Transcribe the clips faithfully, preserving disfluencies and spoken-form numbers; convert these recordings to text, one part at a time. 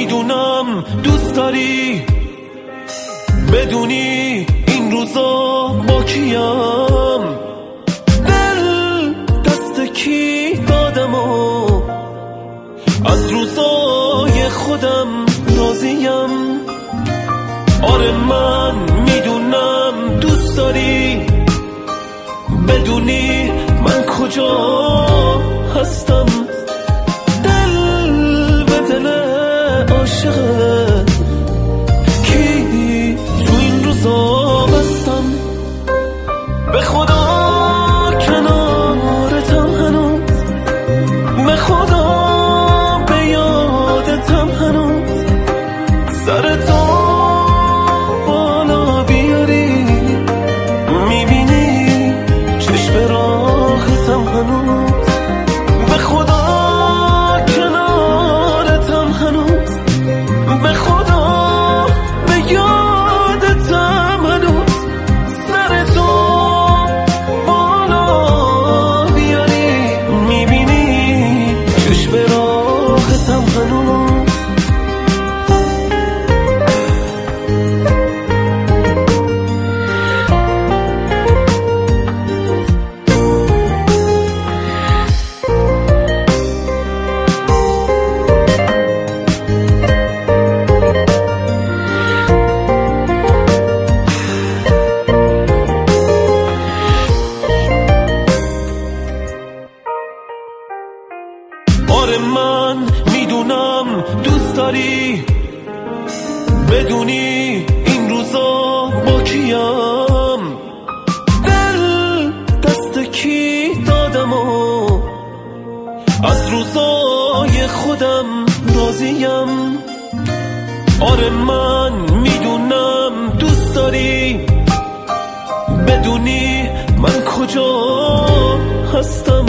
میدونم دوست داری بدونی این روزا با کیم، دل دست کی دادم و از روزای خودم راضیم. آره من میدونم دوست داری بدونی من کجا هستم، دل به دل عاشقه کی تو این روزا بستم. به خدا کنارتم هنوز، به خدا به یادتم هنوز، سر تو بالا بیاری میبینی چشم راحتم هنوز. به خدا کنارتم هنوز، به خدا به یادتم هنوز، سر تو بالا بیاری میبینی چشم راحتم هنوز. آره من میدونم دوست داری بدونی این روزا با کیم، دل دست کی دادم و از روزای خودم راضیم. آره من میدونم دوست داری بدونی من کجا هستم،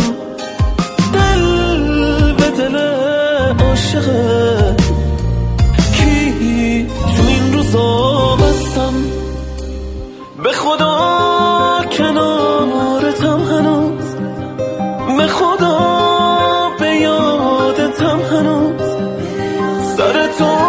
دل عاشقه کی تو این روزا بستم. به خدا کنارتم هنوز، به خدا به یادتم هنوز، سر تو